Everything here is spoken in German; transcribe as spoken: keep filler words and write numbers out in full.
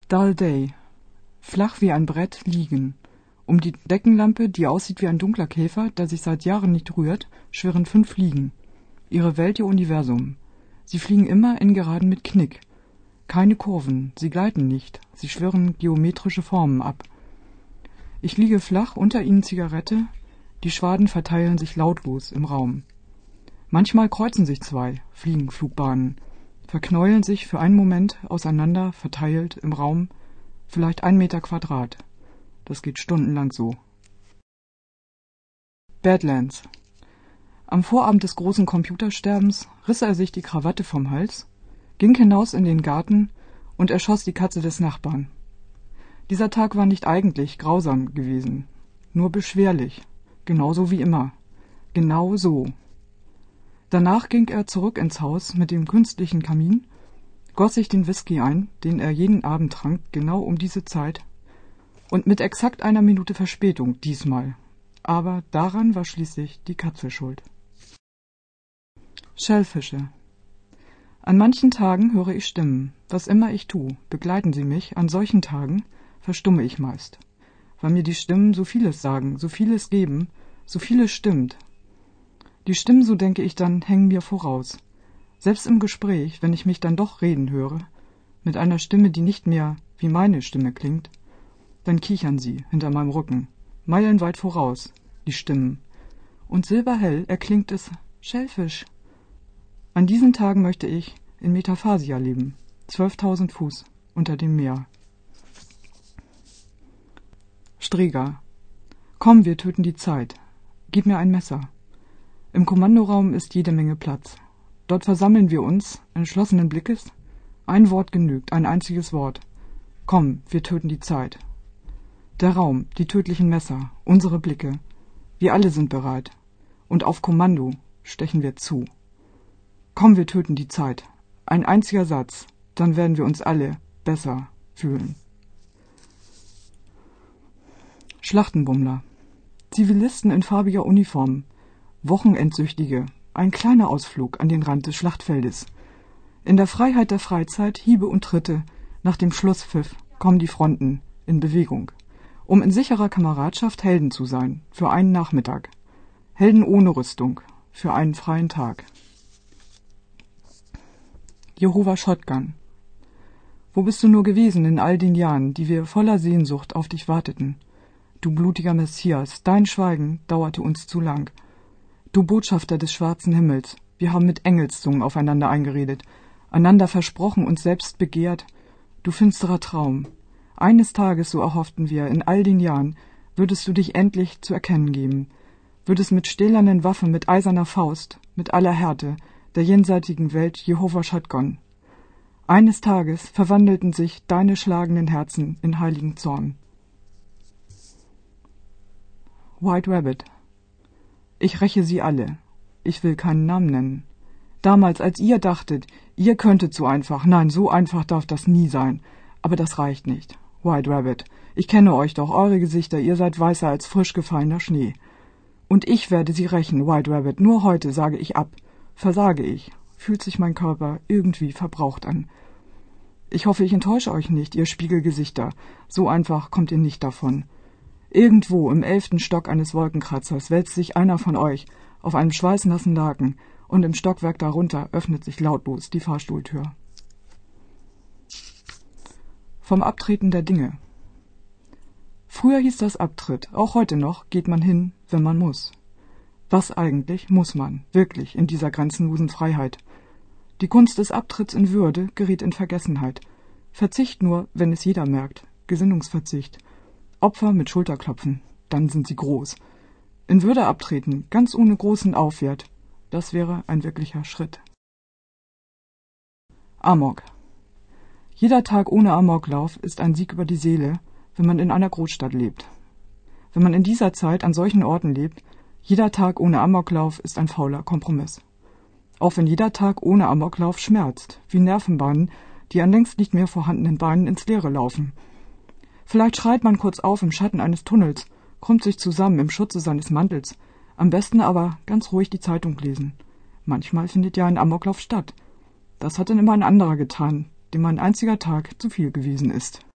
Dull Day. Flach wie ein Brett liegen. Um die Deckenlampe, die aussieht wie ein dunkler Käfer, der sich seit Jahren nicht rührt, schwirren fünf Fliegen. Ihre Welt ihr Universum. Sie fliegen immer in Geraden mit Knick. Keine Kurven, sie gleiten nicht, sie schwirren geometrische Formen ab. Ich liege flach, unter ihnen Zigarette, die Schwaden verteilen sich lautlos im Raum. Manchmal kreuzen sich zwei Fliegenflugbahnen, verknäueln sich für einen Moment auseinander, verteilt im Raum, vielleicht ein Meter Quadrat. Das geht stundenlang so. Badlands. Am Vorabend des großen Computersterbens riss er sich die Krawatte vom Hals, ging hinaus in den Garten und erschoss die Katze des Nachbarn. Dieser Tag war nicht eigentlich grausam gewesen, nur beschwerlich, genauso wie immer, genau so. Danach ging er zurück ins Haus mit dem künstlichen Kamin, goss sich den Whisky ein, den er jeden Abend trank, genau um diese Zeit, und mit exakt einer Minute Verspätung diesmal. Aber daran war schließlich die Katze schuld. Schellfische. An manchen Tagen höre ich Stimmen. Was immer ich tue, begleiten sie mich. An solchen Tagen verstumme ich meist, weil mir die Stimmen so vieles sagen, so vieles geben, so vieles stimmt. Die Stimmen, so denke ich dann, hängen mir voraus. Selbst im Gespräch, wenn ich mich dann doch reden höre, mit einer Stimme, die nicht mehr wie meine Stimme klingt, dann kichern sie hinter meinem Rücken, meilenweit voraus, die Stimmen. Und silberhell erklingt es Schellfisch. An diesen Tagen möchte ich in Metaphasia leben, zwölftausend Fuß unter dem Meer. Streger. Komm, wir töten die Zeit. Gib mir ein Messer. Im Kommandoraum ist jede Menge Platz. Dort versammeln wir uns, entschlossenen Blickes. Ein Wort genügt, ein einziges Wort. Komm, wir töten die Zeit. Der Raum, die tödlichen Messer, unsere Blicke. Wir alle sind bereit. Und auf Kommando stechen wir zu. Komm, wir töten die Zeit. Ein einziger Satz, dann werden wir uns alle besser fühlen. Schlachtenbummler. Zivilisten in farbiger Uniform. Wochenendsüchtige. Ein kleiner Ausflug an den Rand des Schlachtfeldes. In der Freiheit der Freizeit, Hiebe und Tritte, nach dem Schlusspfiff kommen die Fronten in Bewegung. Um in sicherer Kameradschaft Helden zu sein, für einen Nachmittag. Helden ohne Rüstung, für einen freien Tag. Jehova Shotgun. Wo bist du nur gewesen in all den Jahren, die wir voller Sehnsucht auf dich warteten? Du blutiger Messias, dein Schweigen dauerte uns zu lang. Du Botschafter des schwarzen Himmels, wir haben mit Engelszungen aufeinander eingeredet, einander versprochen, uns selbst begehrt. Du finsterer Traum. Eines Tages, so erhofften wir, in all den Jahren, würdest du dich endlich zu erkennen geben, würdest mit stählernen Waffen, mit eiserner Faust, mit aller Härte der jenseitigen Welt Jehova Shotgun. Eines Tages verwandelten sich deine schlagenden Herzen in heiligen Zorn. White Rabbit. Ich räche sie alle. Ich will keinen Namen nennen. Damals, als ihr dachtet, ihr könntet so einfach, nein, so einfach darf das nie sein. Aber das reicht nicht. White Rabbit, ich kenne euch doch, eure Gesichter, ihr seid weißer als frisch gefallener Schnee. Und ich werde sie rächen, White Rabbit, nur heute sage ich ab. Versage ich, fühlt sich mein Körper irgendwie verbraucht an. Ich hoffe, ich enttäusche euch nicht, ihr Spiegelgesichter. So einfach kommt ihr nicht davon. Irgendwo im elften Stock eines Wolkenkratzers wälzt sich einer von euch auf einem schweißnassen Laken und im Stockwerk darunter öffnet sich lautlos die Fahrstuhltür. Vom Abtreten der Dinge. Früher hieß das Abtritt, auch heute noch geht man hin, wenn man muss. Was eigentlich muss man, wirklich, in dieser grenzenlosen Freiheit? Die Kunst des Abtritts in Würde geriet in Vergessenheit. Verzicht nur, wenn es jeder merkt, Gesinnungsverzicht. Opfer mit Schulterklopfen, dann sind sie groß. In Würde abtreten, ganz ohne großen Aufwert, das wäre ein wirklicher Schritt. Amok. Jeder Tag ohne Amoklauf ist ein Sieg über die Seele, wenn man in einer Großstadt lebt. Wenn man in dieser Zeit an solchen Orten lebt, jeder Tag ohne Amoklauf ist ein fauler Kompromiss. Auch wenn jeder Tag ohne Amoklauf schmerzt, wie Nervenbahnen, die an längst nicht mehr vorhandenen Beinen ins Leere laufen. Vielleicht schreit man kurz auf im Schatten eines Tunnels, krümmt sich zusammen im Schutze seines Mantels, am besten aber ganz ruhig die Zeitung lesen. Manchmal findet ja ein Amoklauf statt. Das hat dann immer ein anderer getan, dem ein einziger Tag zu viel gewesen ist.